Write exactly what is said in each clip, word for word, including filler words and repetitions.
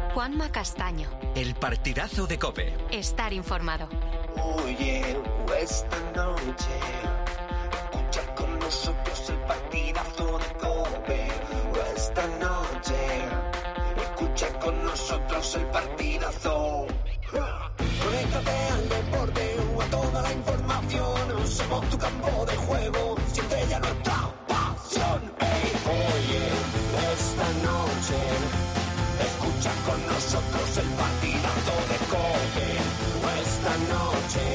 Juanma Castaño. El partidazo de COPE. Estar informado. Oye, esta noche, escucha con nosotros el partidazo de COPE. Esta noche, escucha con nosotros el partidazo. Conéctate al deporte o a toda la información. Somos tu campo de juego, siente ya nuestra pasión. Hey, oye, esta noche, escucha con nosotros el partidazo de COPE. Esta noche,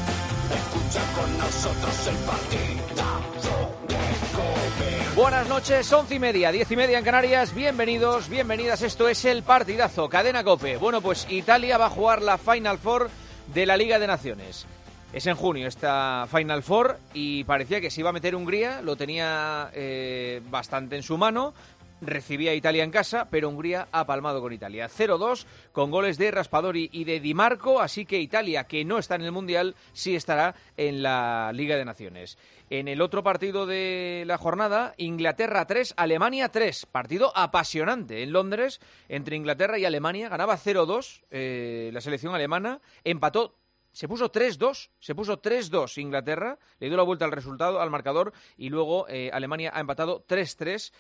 escucha con nosotros el partidazo de COPE. Buenas noches, once y media, diez y media en Canarias. Bienvenidos, bienvenidas. Esto es el partidazo, Cadena COPE. Bueno, pues Italia va a jugar la Final Four de la Liga de Naciones. Es en junio esta Final Four y parecía que se iba a meter Hungría, lo tenía eh, bastante en su mano. Recibía a Italia en casa, pero Hungría ha palmado con Italia. cero dos, con goles de Raspadori y de Di Marco, así que Italia, que no está en el Mundial, sí estará en la Liga de Naciones. En el otro partido de la jornada, Inglaterra tres, Alemania tres. Partido apasionante en Londres entre Inglaterra y Alemania. Ganaba cero dos eh, la selección alemana, empató. Se puso tres dos, se puso tres dos Inglaterra, le dio la vuelta al resultado, al marcador, y luego eh, Alemania ha empatado tres tres,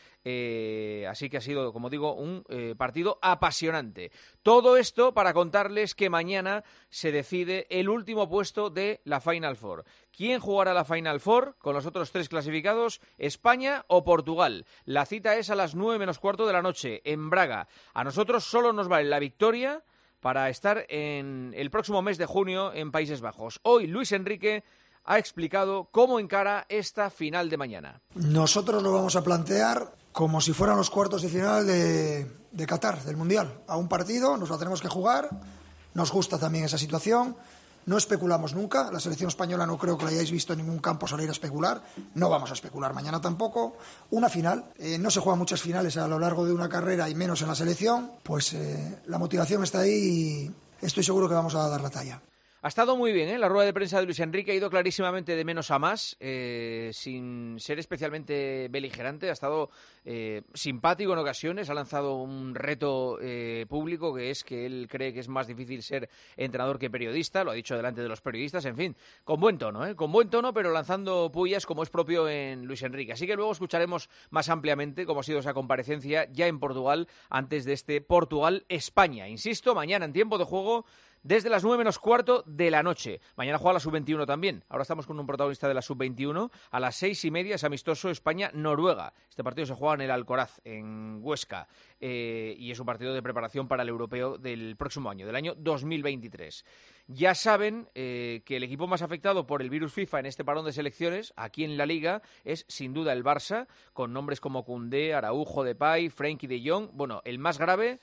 eh, así que ha sido, como digo, un eh, partido apasionante. Todo esto para contarles que mañana se decide el último puesto de la Final Four. ¿Quién jugará la Final Four con los otros tres clasificados? ¿España o Portugal? La cita es a las nueve menos cuarto de la noche, en Braga. A nosotros solo nos vale la victoria para estar en el próximo mes de junio en Países Bajos. Hoy Luis Enrique ha explicado cómo encara esta final de mañana. Nosotros lo vamos a plantear como si fueran los cuartos de final de, de Qatar, del Mundial. A un partido, nos la tenemos que jugar, nos gusta también esa situación. No especulamos nunca, la selección española no creo que la hayáis visto en ningún campo salir a especular, no vamos a especular mañana tampoco. Una final, eh, no se juegan muchas finales a lo largo de una carrera y menos en la selección, pues eh, la motivación está ahí y estoy seguro que vamos a dar la talla. Ha estado muy bien, ¿eh? La rueda de prensa de Luis Enrique ha ido clarísimamente de menos a más, eh, sin ser especialmente beligerante. Ha estado eh, simpático en ocasiones, ha lanzado un reto eh, público, que es que él cree que es más difícil ser entrenador que periodista, lo ha dicho delante de los periodistas, en fin, con buen tono, ¿eh? Con buen tono, pero lanzando pullas como es propio en Luis Enrique. Así que luego escucharemos más ampliamente cómo ha sido esa comparecencia ya en Portugal, antes de este Portugal-España. Insisto, mañana en tiempo de juego, desde las nueve menos cuarto de la noche. Mañana juega la sub veintiuno también. Ahora estamos con un protagonista de la sub veintiuno. A las seis y media es amistoso España-Noruega. Este partido se juega en el Alcoraz, en Huesca. Eh, y es un partido de preparación para el europeo del próximo año, del año dos mil veintitrés. Ya saben eh, que el equipo más afectado por el virus FIFA en este parón de selecciones, aquí en la Liga, es sin duda el Barça, con nombres como Koundé, Araujo, Depay, Frenkie de Jong. Bueno, el más grave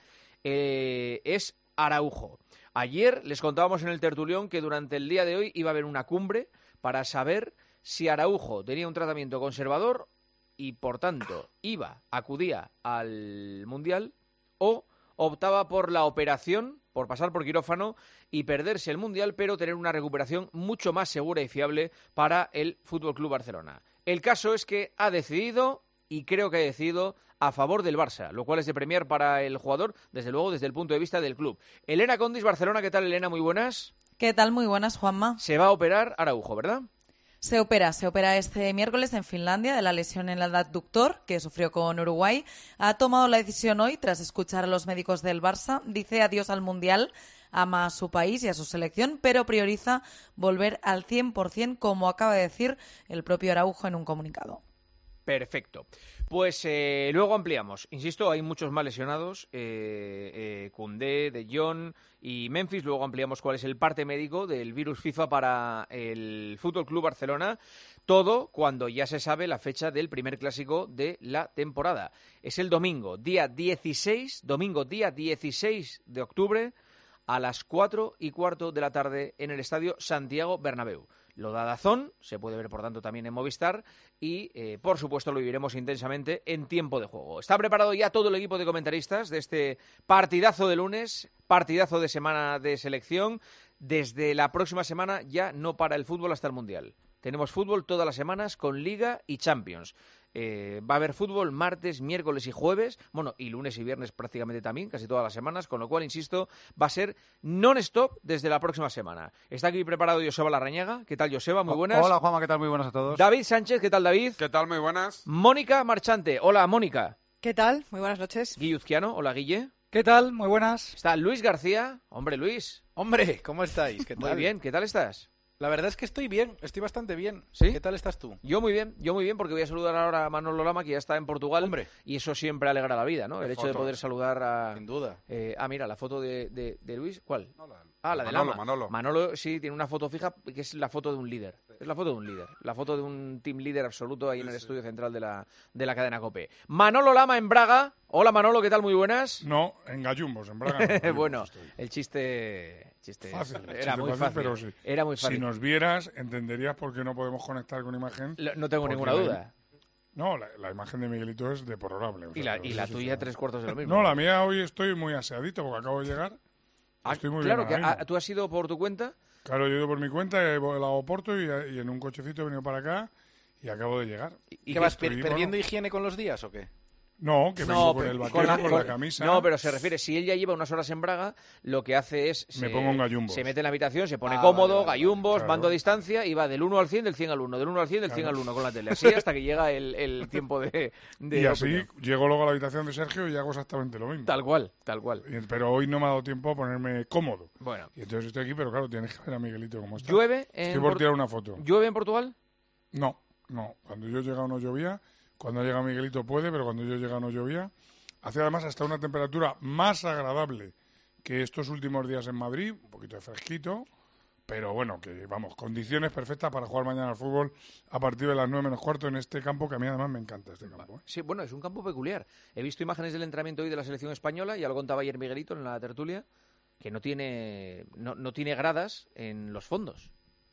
eh, es Araujo. Ayer les contábamos en el tertulión que durante el día de hoy iba a haber una cumbre para saber si Araujo tenía un tratamiento conservador y, por tanto, iba, acudía al Mundial, o optaba por la operación, por pasar por quirófano y perderse el Mundial, pero tener una recuperación mucho más segura y fiable para el F C Barcelona. El caso es que ha decidido, y creo que ha decidido, a favor del Barça, lo cual es de premiar para el jugador, desde luego desde el punto de vista del club. Elena Condis, Barcelona, ¿qué tal, Elena? Muy buenas. ¿Qué tal? Muy buenas, Juanma. Se va a operar Araujo, ¿verdad? Se opera, se opera este miércoles en Finlandia de la lesión en el adductor que sufrió con Uruguay. Ha tomado la decisión hoy, tras escuchar a los médicos del Barça. Dice adiós al Mundial, ama a su país y a su selección, pero prioriza volver al cien por ciento, como acaba de decir el propio Araujo en un comunicado. Perfecto. Pues eh, luego ampliamos. Insisto, hay muchos más lesionados. Eh, eh, Koundé, De Jong y Memphis. Luego ampliamos cuál es el parte médico del virus FIFA para el F C Barcelona. Todo cuando ya se sabe la fecha del primer clásico de la temporada. Es el domingo, día dieciséis, domingo día dieciséis de octubre, a las cuatro y cuarto de la tarde en el Estadio Santiago Bernabéu. Lo da DAZN, se puede ver por tanto también en Movistar y eh, por supuesto lo viviremos intensamente en tiempo de juego. Está preparado ya todo el equipo de comentaristas de este partidazo de lunes, partidazo de semana de selección. Desde la próxima semana ya no para el fútbol hasta el Mundial. Tenemos fútbol todas las semanas con Liga y Champions. Eh, va a haber fútbol martes, miércoles y jueves, bueno, y lunes y viernes prácticamente también, casi todas las semanas, con lo cual, insisto, va a ser non-stop desde la próxima semana. Está aquí preparado Joseba Larrañaga. ¿Qué tal, Joseba? Muy buenas. Hola, Juanma, ¿qué tal? Muy buenas a todos. David Sánchez, ¿qué tal, David? ¿Qué tal? Muy buenas. Mónica Marchante. Hola, Mónica. ¿Qué tal? Muy buenas noches. Guilluzquiano. Hola, Guille. ¿Qué tal? Muy buenas. Está Luis García. Hombre, Luis. Hombre, ¿cómo estáis? ¿Qué tal? Muy bien, ¿qué tal estás? La verdad es que estoy bien, estoy bastante bien. ¿Sí? ¿Qué tal estás tú? Yo muy bien, yo muy bien, porque voy a saludar ahora a Manolo Lama, que ya está en Portugal. Hombre. Y eso siempre alegra la vida, ¿no? El hecho de poder saludar a... Sin duda. Eh, ah, mira, la foto de, de, de Luis. ¿Cuál? No, la- Ah, la de Manolo, Lama. Manolo. Manolo sí tiene una foto fija que es la foto de un líder. Es la foto de un líder. La foto de un team líder absoluto ahí en el estudio central de la, de la cadena COPE. Manolo Lama en Braga. Hola, Manolo, ¿qué tal? Muy buenas. No, en Gallumbos, en Braga. no, en Gallumbos Bueno, estoy. el chiste... chiste Fácil, era chiste muy fácil, fácil. pero sí. Era muy fácil. Si nos vieras, entenderías por qué no podemos conectar con imagen. Lo- No tengo porque ninguna la- duda. No, la, la imagen de Miguelito es deplorable. o Y sea, la, pero y eso la sí tuya está- tres cuartos de lo mismo. No, la mía hoy estoy muy aseadito porque acabo de llegar. Ah, Estoy muy claro, bien que ahora ah, mismo. tú has ido por tu cuenta. Claro, yo he ido por mi cuenta, he volado a Oporto y, y en un cochecito he venido para acá y acabo de llegar. ¿Y qué vas estoy, per- perdiendo bueno, higiene con los días o qué? No, que vengo con pero- el vaquero, con, con- la camisa. No, pero se refiere, si él ya lleva unas horas en Braga, lo que hace es... Me se, pongo en gallumbos. Se mete en la habitación, se pone Ah, cómodo, vale, vale, gallumbos, claro. mando a distancia y va del uno al cien, del cien al uno, del uno al cien, del cien Claro. al uno con la tele. Así hasta que llega el, el tiempo de... de Y así opinión. llego luego a la habitación de Sergio y hago exactamente lo mismo. Tal cual, tal cual. Y- Pero hoy no me ha dado tiempo a ponerme cómodo. Bueno, Y entonces estoy aquí, pero claro, tienes que ver a Miguelito cómo está. ¿llueve en, Estoy por Por- tirar una foto. ¿llueve en Portugal? No, no. Cuando yo he llegado no llovía. Cuando ha llegado Miguelito puede, pero cuando yo he llegado no llovía. Hace además hasta una temperatura más agradable que estos últimos días en Madrid. Un poquito de fresquito. Pero bueno, que vamos, condiciones perfectas para jugar mañana al fútbol a partir de las nueve menos cuarto en este campo, que a mí además me encanta este campo. ¿eh? Sí, bueno, es un campo peculiar. He visto imágenes del entrenamiento hoy de la selección española, ya lo contaba ayer Miguelito en la tertulia, que no tiene, no, no tiene gradas en los fondos.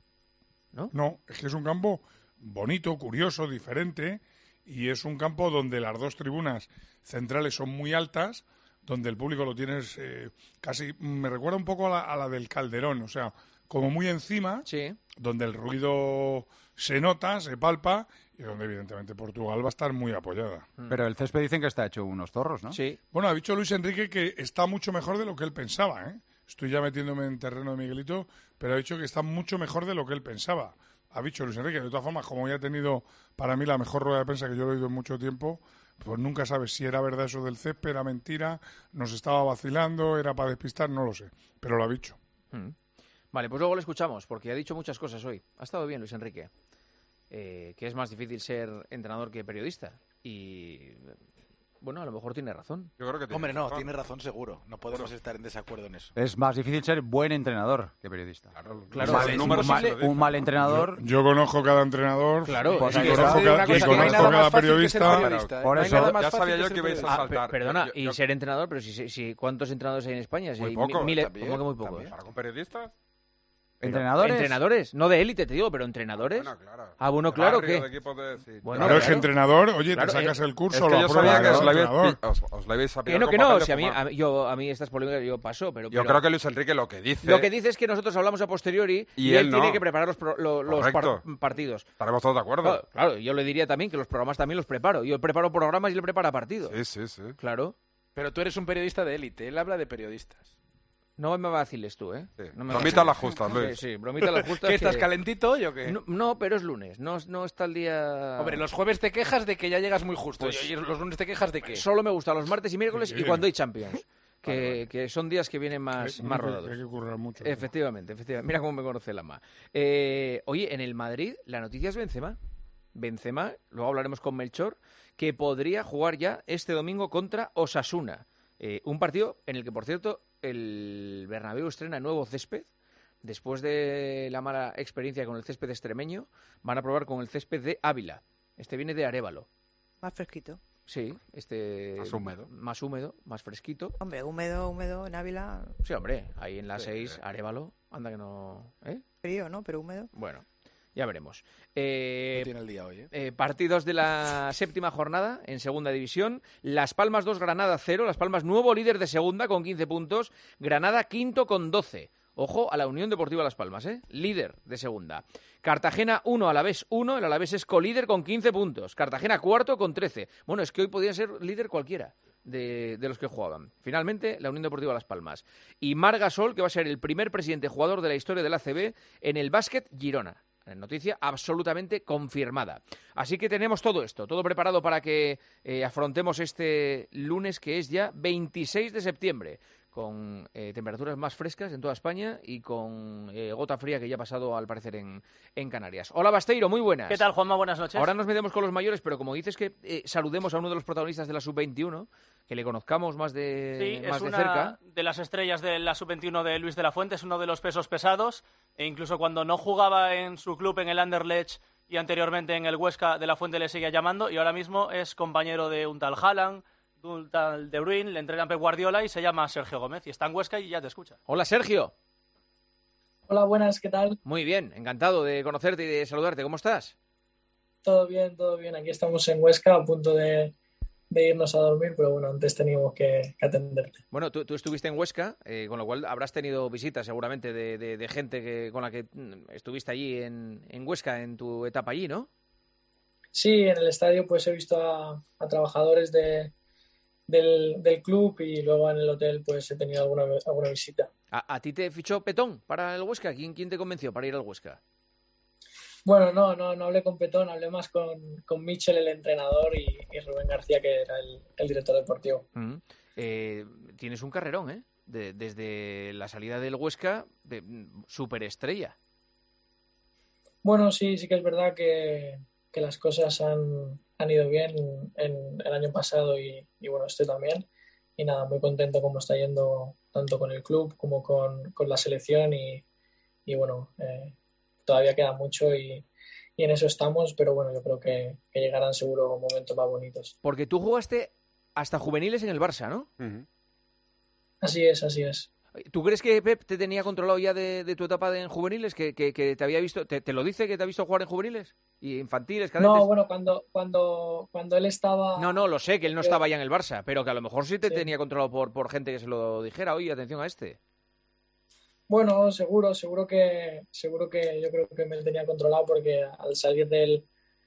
¿No? No, es que es un campo bonito, curioso, diferente, y es un campo donde las dos tribunas centrales son muy altas, donde el público lo tienes eh, casi, me recuerda un poco a la, a la del Calderón, o sea, como muy encima, Sí. donde el ruido se nota, se palpa, y donde evidentemente Portugal va a estar muy apoyada. Pero el césped dicen que está hecho unos zorros, ¿no? Sí. Bueno, ha dicho Luis Enrique que está mucho mejor de lo que él pensaba, ¿eh? Estoy ya metiéndome en terreno de Miguelito, pero ha dicho que está mucho mejor de lo que él pensaba. Ha dicho Luis Enrique. De todas formas, como ya ha tenido para mí la mejor rueda de prensa que yo he oído en mucho tiempo, pues nunca sabes si era verdad eso del césped, era mentira, nos estaba vacilando, era para despistar, no lo sé. Pero lo ha dicho. Mm. Vale, pues luego lo escuchamos, porque ha dicho muchas cosas hoy. Ha estado bien Luis Enrique. Eh, que es más difícil ser entrenador que periodista. Y, bueno, a lo mejor tiene razón. Yo creo que tiene Hombre, no, razón. tiene razón seguro. No podemos estar en desacuerdo en eso. Es más difícil ser buen entrenador que periodista. Claro, Claro, los es números un, sí lo mal, dicen. un mal entrenador. Yo conozco cada entrenador, Claro, Pues y ahí conozco está. cada, Una y cosa, que no hay conozco nada cada más fácil que ser periodista. periodista, ¿eh? Por No hay eso- nada más Ya fácil sabía que yo ser que ibais a periodista. Ah, saltar. pe- perdona, Yo- y yo- ser entrenador, pero si, si, si- ¿cuántos entrenadores hay en España? Si Muy hay poco, mi- miles, también, ¿cómo que muy pocos? también. ¿Para con periodistas? ¿Entrenadores? ¿Entrenadores? No de élite, te digo, pero entrenadores. Bueno, claro. Ah, bueno, claro Barrio, que... de equipos de- sí. Bueno, Claro, es que claro. entrenador, oye, Claro, te sacas eh, el curso, Es que lo yo apruebas, sabía que claro, os la habéis, entrenador. os, os la habéis Que aplicado no, que con no, papel de si a mí, fumar. a, mí- yo, a mí estas polémicas yo paso, pero... Yo pero creo que Luis Enrique lo que dice... Lo que dice es que nosotros hablamos a posteriori y, Y él él tiene no. que preparar los, pro- lo- los par- Correcto. partidos. Estaremos todos de acuerdo. Claro, claro, yo le diría también que los programas también los preparo. Yo preparo programas y él prepara partidos. Sí, sí, sí. Claro. Pero tú eres un periodista de élite. Él habla de periodistas. No me vaciles tú, ¿eh? Sí. No me Bromita a vaciles. las justas, Sí, Luis. sí, bromita a las justas. ¿Qué estás que- calentito hoy o qué? No, no, pero es lunes. No, no está el día... Hombre, los jueves te quejas de que ya llegas muy justo. Pues- y los lunes te quejas de qué. Solo me gustan los martes y miércoles y Sí. cuando hay Champions. Que, Vale, vale. que son días que vienen más, Eh, más que- rodados. que Hay que currar mucho. Efectivamente, efectivamente. Mira cómo me conoce Lama. Eh, oye, en el Madrid la noticia es Benzema. Benzema, luego hablaremos con Melchor, que podría jugar ya este domingo contra Osasuna. Eh, un partido en el que, por cierto, el Bernabéu estrena nuevo césped. Después de la mala experiencia con el césped extremeño, van a probar con el césped de Ávila. Este viene de Arévalo. Más fresquito. Sí, este... Más húmedo. Más húmedo, más fresquito. Hombre, húmedo, húmedo en Ávila, Sí, hombre, ahí en la Sí, seis, sí. Arévalo. Anda que no... ¿Eh? frío, ¿no? Pero húmedo. Bueno, ya veremos. Eh, No tiene el día hoy, ¿eh? eh, partidos de la séptima jornada en segunda división. Las Palmas dos, Granada cero. Las Palmas nuevo líder de segunda con quince puntos. Granada quinto con doce. Ojo a la Unión Deportiva Las Palmas, ¿eh? Líder de segunda. Cartagena uno, Alavés uno. El Alavés es colíder con quince puntos. Cartagena cuarto con trece. Bueno, es que hoy podía ser líder cualquiera de, de los que jugaban. Finalmente, la Unión Deportiva Las Palmas. Y Marc Gasol, que va a ser el primer presidente jugador de la historia del A C B en el básquet Girona. Noticia absolutamente confirmada. Así que tenemos todo esto, todo preparado para que eh, afrontemos este lunes, que es ya veintiséis de septiembre, con eh, temperaturas más frescas en toda España y con eh, gota fría que ya ha pasado, al parecer, en, en Canarias. Hola, Basteiro, muy buenas. ¿Qué tal, Juanma? Buenas noches. Ahora nos metemos con los mayores, pero como dices que eh, saludemos a uno de los protagonistas de la sub veintiuno, que le conozcamos más de, sí, más es de una cerca. de las estrellas de la sub veintiuno de Luis de la Fuente, es uno de los pesos pesados, e incluso cuando no jugaba en su club, en el Anderlecht, y anteriormente en el Huesca, de la Fuente le seguía llamando, y ahora mismo es compañero de un tal Haaland, de un tal De Bruyne, le entrena Pep Guardiola y se llama Sergio Gómez, y está en Huesca y ya te escucha. Hola, Sergio. Hola, buenas, ¿qué tal? Muy bien, encantado de conocerte y de saludarte. ¿Cómo estás? Todo bien, todo bien. Aquí estamos en Huesca a punto de, de irnos a dormir, pero bueno, antes teníamos que, que atenderte. Bueno, tú, tú estuviste en Huesca, eh, con lo cual habrás tenido visitas seguramente de, de, de gente que, con la que estuviste allí en, en Huesca en tu etapa allí, ¿no? Sí, en el estadio pues he visto a, a trabajadores de, del, del club, y luego en el hotel pues he tenido alguna, alguna visita. ¿A, a ti te fichó Petón para el Huesca? ¿Quién, quién te convenció para ir al Huesca? Bueno, no, no, no hablé con Petón, hablé más con, con Michel, el entrenador, y, y Rubén García, que era el, el director deportivo. Mm. Eh, tienes un carrerón, ¿eh? De, desde la salida del Huesca, de, superestrella. Bueno, sí, sí que es verdad que, que las cosas han, han ido bien en el año pasado y, y bueno, este también. Y nada, muy contento cómo está yendo tanto con el club como con, con la selección, y, y bueno, eh, todavía queda mucho y, y en eso estamos, pero bueno, yo creo que, que llegarán seguro momentos más bonitos. Porque tú jugaste hasta juveniles en el Barça, ¿no? Uh-huh. Así es, así es. ¿Tú crees que Pep te tenía controlado ya de, de tu etapa de, en juveniles? ¿Que, que, que te había visto, te, te lo dice que te ha visto jugar en juveniles? ¿Y infantiles, cadetes? No, bueno, cuando, cuando, cuando él estaba... No, no, lo sé, que él no yo... estaba ya en el Barça, pero que a lo mejor sí te sí. tenía controlado por, por gente que se lo dijera. Oye, atención a este. Bueno, seguro, seguro que seguro que yo creo que me tenía controlado, porque al salir del,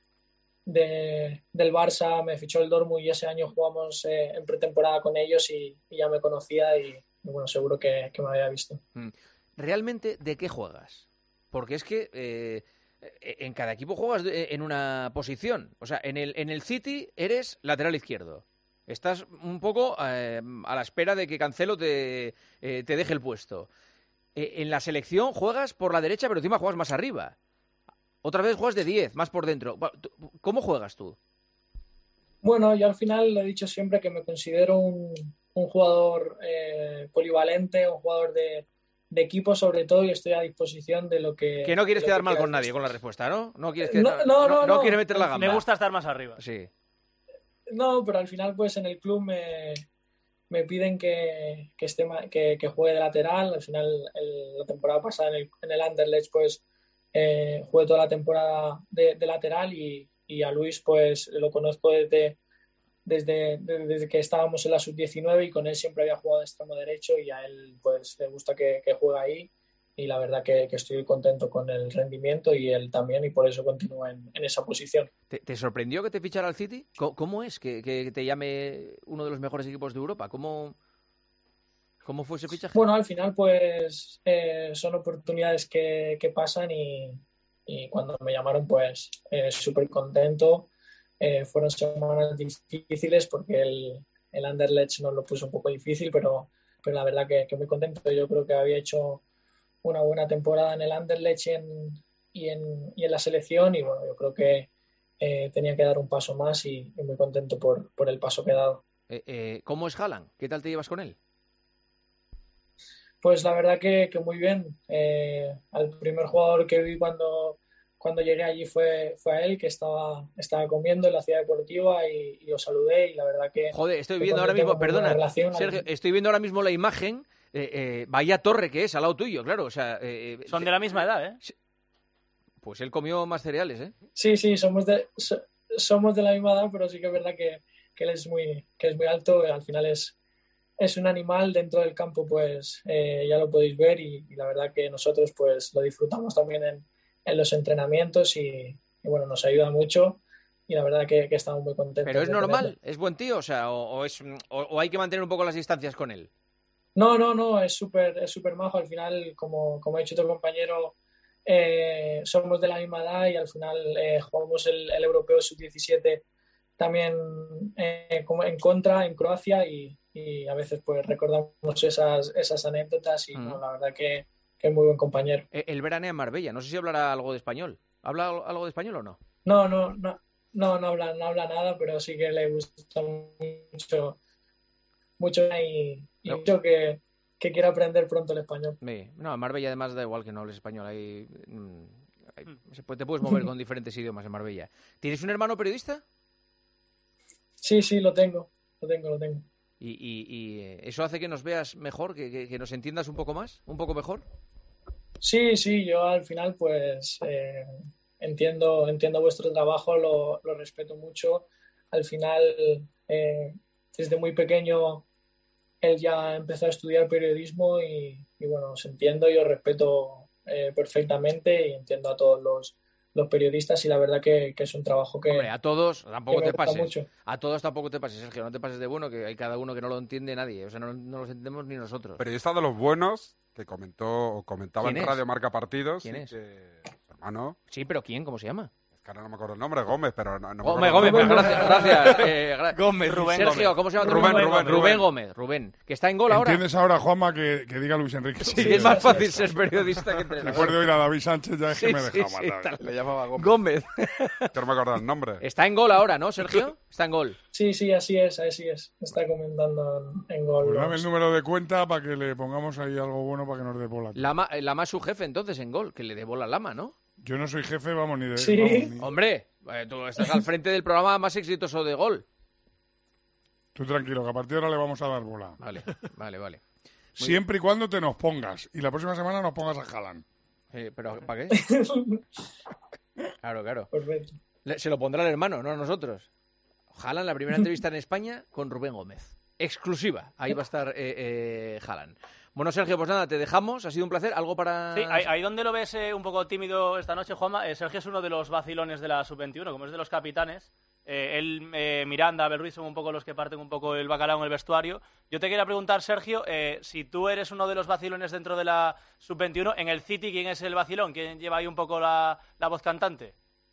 de, del Barça me fichó el Dortmund y ese año jugamos eh, en pretemporada con ellos y, y ya me conocía y, y bueno, seguro que, que me había visto. ¿Realmente de qué juegas? Porque es que eh, en cada equipo juegas en una posición. O sea, en el, en el City eres lateral izquierdo. Estás un poco eh, a la espera de que Cancelo te, eh, te deje el puesto. En la selección juegas por la derecha, pero encima juegas más arriba. Otra vez juegas de diez, más por dentro. ¿Cómo juegas tú? Bueno, yo al final he dicho siempre que me considero un, un jugador eh, polivalente, un jugador de, de equipo sobre todo, y estoy a disposición de lo que... Que no quieres quedar que mal con después. nadie con la respuesta, ¿no? No quieres que, no, no, no, no, no no quieres meter la gamba. Me gusta estar más arriba. Sí. No, pero al final pues en el club me... me piden que, que, esté, que, que juegue de lateral. Al final, el, la temporada pasada en el, en el Anderlecht, pues eh, jugué toda la temporada de, de lateral, y, y a Luis pues lo conozco desde, desde, desde que estábamos en la sub diecinueve, y con él siempre había jugado de extremo derecho, y a él pues le gusta que, que juegue ahí, y la verdad que, que estoy contento con el rendimiento y él también, y por eso continúo en, en esa posición. ¿Te, ¿Te sorprendió que te fichara al City? ¿Cómo, cómo es que, que te llame uno de los mejores equipos de Europa? ¿Cómo, cómo fue ese fichaje? Bueno, al final pues eh, son oportunidades que, que pasan, y, y cuando me llamaron pues eh, súper contento. Eh, fueron semanas difíciles porque el, el Anderlecht nos lo puso un poco difícil, pero, pero la verdad que, que muy contento. Yo creo que había hecho una buena temporada en el Anderlecht y en, y en, y en la selección, y bueno, yo creo que eh, tenía que dar un paso más, y, y muy contento por, por el paso que he dado. Eh, eh, ¿Cómo es Haaland? ¿Qué tal te llevas con él? Pues la verdad que, que muy bien. Eh, al primer jugador que vi cuando, cuando llegué allí fue, fue a él, que estaba, estaba comiendo en la ciudad deportiva, y, y lo saludé, y la verdad que... Joder, estoy viendo ahora mismo, perdona, relación, Sergio, estoy viendo ahora mismo la imagen. Eh, eh, vaya torre que es al lado tuyo, claro. O sea, eh, son de la misma edad, ¿eh? Pues él comió más cereales, ¿eh? Sí, sí, somos de, so, somos de la misma edad, pero sí que es verdad que, que él es muy, que es muy alto. Al final es es un animal dentro del campo, pues eh, ya lo podéis ver y, y la verdad que nosotros pues lo disfrutamos también en, en los entrenamientos y, y bueno, nos ayuda mucho y la verdad que, que estamos muy contentos. ¿Pero es de normal? tenerlo. ¿Es buen tío? O sea, o, o es, o, o hay que mantener un poco las distancias con él. No, no, no, es súper es súper majo. Al final, como, como ha dicho tu compañero, eh, somos de la misma edad y al final eh, jugamos el, el Europeo sub diecisiete también eh, como en contra en Croacia y, y a veces pues recordamos esas, esas anécdotas y Mm. no, la verdad que, que es muy buen compañero. Eh, Él veranea en Marbella. No sé si hablará algo de español. ¿Habla al- algo de español o no? No, no, no, no, no habla, no habla nada, pero sí que le gusta mucho, mucho y, y No. mucho que, que quiere aprender pronto el español. Sí. No, en Marbella además da igual que no hables español. Hay, mm, hay- se puede- te puedes mover con diferentes idiomas en Marbella. ¿Tienes un hermano periodista? Sí, sí, lo tengo, lo tengo, lo tengo. ¿Y, y- y, eh, eso hace que nos veas mejor, que, que- que nos entiendas un poco más, un poco mejor? Sí, sí, yo al final pues eh, entiendo, entiendo vuestro trabajo, lo, lo respeto mucho. Al final, eh, desde muy pequeño, él ya empezó a estudiar periodismo y, y bueno, os entiendo y os respeto eh, perfectamente y entiendo a todos los, los periodistas y la verdad que, que es un trabajo que, Hombre, a todos tampoco que me te gusta pases. mucho. A todos tampoco te pases, Sergio. No te pases de bueno, que hay cada uno que no lo entiende nadie. O sea, no, no lo entendemos ni nosotros. Periodista de los buenos que comentó o comentaba ¿Quién en es? Radio Marca Partidos. ¿Quién y es? que su hermano, Sí, pero ¿quién? ¿Cómo se llama? es que ahora no me acuerdo el nombre, Gómez, pero no, no me Gómez, acuerdo Gómez, el nombre. gracias. gracias eh, gra- Gómez, Rubén Sergio, Gómez. ¿cómo se llama? tu Rubén, hermano? Rubén, Rubén Rubén. Gómez, Rubén, que está en gol ahora. ¿Entiendes ahora, Juanma, que, que diga Luis Enrique? Sí, es más fácil ser periodista que entrenador. Después de oír a David Sánchez ya es que Sí, me he sí, dejado sí, matar. tal. Le llamaba Gómez. Gómez. Que no me acuerdo el nombre. Está en gol ahora, ¿no, Sergio? Está en gol. Sí, sí, así es, así es. Está comentando en, en gol. Pues dame el los- número de cuenta para que le pongamos ahí algo bueno para que nos dé bola. Lama, eh, Lama es su jefe entonces en gol, que le dé bola a Lama, ¿no? Yo no soy jefe, vamos, ni de... Sí. vamos, ni- Hombre, eh, tú estás al frente del programa más exitoso de gol. Tú tranquilo, que a partir de ahora le vamos a dar bola. Vale, vale, vale. Siempre y cuando te nos pongas. Y la próxima semana nos pongas a Haaland. Eh, ¿Pero para qué? Claro, claro. Perfecto. Le- Se lo pondrá el hermano, no nosotros. Haaland, la primera entrevista en España con Rubén Gómez. Exclusiva. Ahí va a estar eh, eh, Haaland. Bueno, Sergio, pues nada, te dejamos. Ha sido un placer. ¿Algo para...? Sí, ahí, ahí donde lo ves eh, un poco tímido esta noche, Juanma, eh, Sergio es uno de los vacilones de la sub veintiuno, como es de los capitanes. Eh, él, eh, Miranda, Abel Ruiz son un poco los que parten un poco el bacalao en el vestuario. Yo te quería preguntar, Sergio, eh, si tú eres uno de los vacilones dentro de la sub veintiuno, en el City, ¿quién es el vacilón? ¿Quién lleva ahí un poco la, la voz cantante?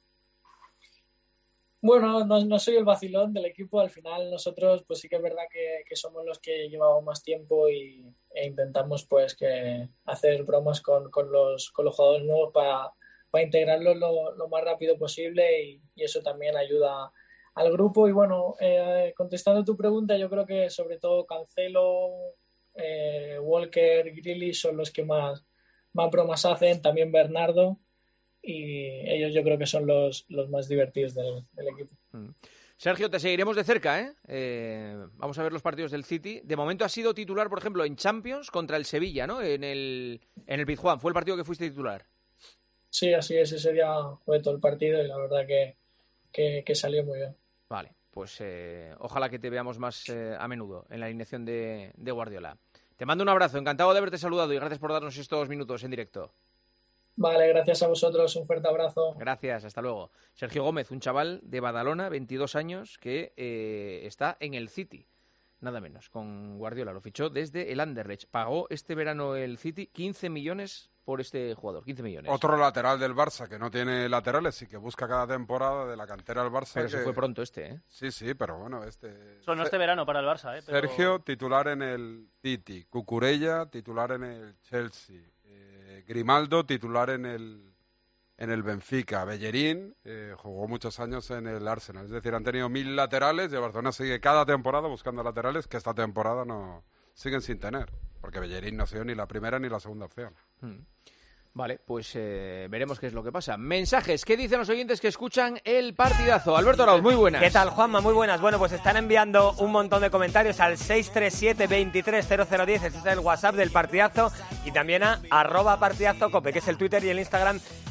Bueno, no, no soy el vacilón del equipo. Al final nosotros pues sí que es verdad que, que somos los que llevamos más tiempo y, e intentamos pues que hacer bromas con, con, los, con los jugadores nuevos para, para integrarlos lo, lo más rápido posible y, y eso también ayuda al grupo. Y bueno, eh, contestando tu pregunta, yo creo que sobre todo Cancelo, eh, Walker, Grealish son los que más, más bromas hacen, también Bernardo. Y ellos yo creo que son los, los más divertidos del, del equipo. Sergio, te seguiremos de cerca, ¿eh? ¿eh? Vamos a ver los partidos del City. De momento ha sido titular, por ejemplo, en Champions contra el Sevilla, ¿no? En el, en el Pizjuán. Fue el partido que fuiste titular. Sí, así es. Ese día fue todo el partido y la verdad que, que, que salió muy bien. Vale, pues eh, ojalá que te veamos más eh, a menudo en la alineación de, de Guardiola. Te mando un abrazo. Encantado de haberte saludado y gracias por darnos estos minutos en directo. Vale, gracias a vosotros, un fuerte abrazo. Gracias, hasta luego. Sergio Gómez, un chaval de Badalona, veintidós años, que eh, está en el City, nada menos, con Guardiola. Lo fichó desde el Anderlecht. Pagó este verano el City quince millones por este jugador, quince millones. Otro lateral del Barça que no tiene laterales y que busca cada temporada de la cantera del Barça. Pero que... se fue pronto este, ¿eh? Sí, sí, pero bueno, este... Sonó este verano para el Barça, ¿eh? Pero... Sergio, titular en el City. Cucurella, titular en el Chelsea. Grimaldo, titular en el en el Benfica. Bellerín eh, jugó muchos años en el Arsenal. Es decir, han tenido mil laterales y el Barcelona sigue cada temporada buscando laterales que esta temporada no siguen sin tener. Porque Bellerín no ha sido ni la primera ni la segunda opción. Hmm. Vale, pues eh, veremos qué es lo que pasa. Mensajes, ¿qué dicen los oyentes que escuchan el partidazo? Alberto Arauz, muy buenas. ¿Qué tal, Juanma? Muy buenas. Bueno, pues están enviando un montón de comentarios al seis tres siete, veintitrés cero cero diez, ese es el WhatsApp del partidazo, y también a arroba partidazo cope, que es el Twitter y el Instagram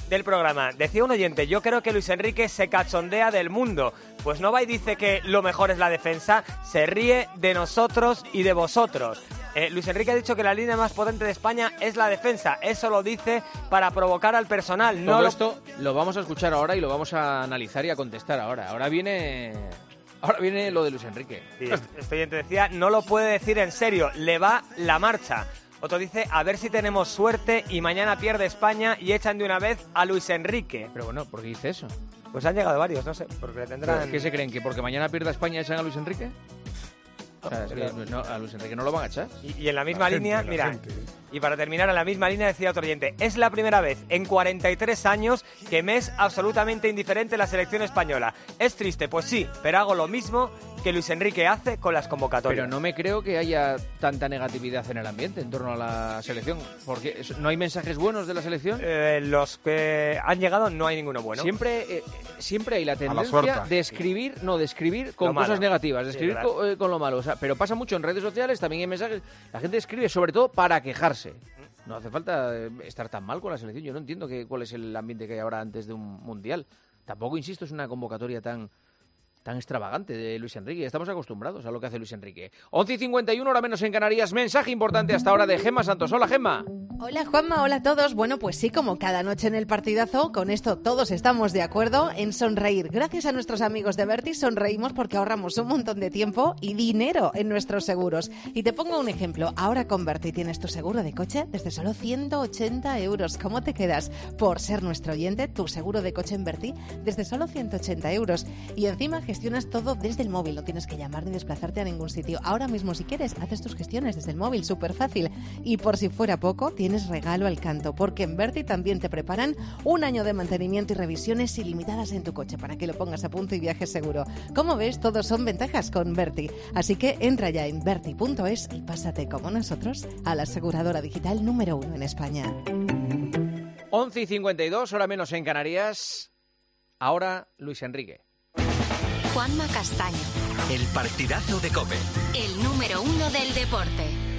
del programa. Decía un oyente, yo creo que Luis Enrique se cachondea del mundo. Pues no va y dice que lo mejor es la defensa, se ríe de nosotros y de vosotros. Eh, Luis Enrique ha dicho que la línea más potente de España es la defensa. Eso lo dice para provocar al personal. Todo No lo... esto lo vamos a escuchar ahora y lo vamos a analizar y a contestar ahora. Ahora viene, ahora viene lo de Luis Enrique. Sí, este oyente decía, no lo puede decir en serio, le va la marcha. Otro dice, a ver si tenemos suerte y mañana pierde España y echan de una vez a Luis Enrique. Pero bueno, ¿por qué dice eso? Pues han llegado varios, no sé, porque le tendrán... ¿Qué se creen? ¿Que porque mañana pierda España echan a Luis Enrique? O sea, es que no, a Luis Enrique no lo van a echar. Y, y en la misma La línea, gente, la mira, gente. y para terminar, en la misma línea decía otro oyente, es la primera vez en cuarenta y tres años que me es absolutamente indiferente la selección española. Es triste, pues sí, pero hago lo mismo que Luis Enrique hace con las convocatorias. Pero no me creo que haya tanta negatividad en el ambiente en torno a la selección, porque ¿no hay mensajes buenos de la selección? Eh, los que han llegado no hay ninguno bueno. Siempre, eh, siempre hay la la tendencia suerte. de escribir, no, de escribir con Lo malo. cosas negativas, de Sí, escribir verdad. co- eh, con lo malo. O sea, pero pasa mucho en redes sociales, también hay mensajes. La gente escribe sobre todo para quejarse. No hace falta eh, estar tan mal con la selección. Yo no entiendo que, cuál es el ambiente que hay ahora antes de un mundial. Tampoco, insisto, es una convocatoria tan, tan extravagante de Luis Enrique. Estamos acostumbrados a lo que hace Luis Enrique. once y cincuenta y uno, hora menos en Canarias. Mensaje importante hasta ahora de Gemma Santos. Hola, Gemma. Hola Juanma, hola a todos. Bueno, pues sí, como cada noche en el partidazo, con esto todos estamos de acuerdo en sonreír. Gracias a nuestros amigos de Berti sonreímos porque ahorramos un montón de tiempo y dinero en nuestros seguros. Y te pongo un ejemplo. Ahora con Berti tienes tu seguro de coche desde solo ciento ochenta euros. ¿Cómo te quedas? Por ser nuestro oyente, tu seguro de coche en Berti desde solo ciento ochenta euros. Y encima gestionas todo desde el móvil. No tienes que llamar ni desplazarte a ningún sitio. Ahora mismo, si quieres, haces tus gestiones desde el móvil. Súper fácil. Y por si fuera poco, tienes regalo al canto, porque en Berti también te preparan un año de mantenimiento y revisiones ilimitadas en tu coche para que lo pongas a punto y viajes seguro. Como ves, todos son ventajas con Berti. Así que entra ya en berti punto es y pásate como nosotros a la aseguradora digital número uno en España. once y cincuenta y dos, hora menos en Canarias. Ahora Luis Enrique. Juanma Castaño, El partidazo de COPE. el número uno del deporte.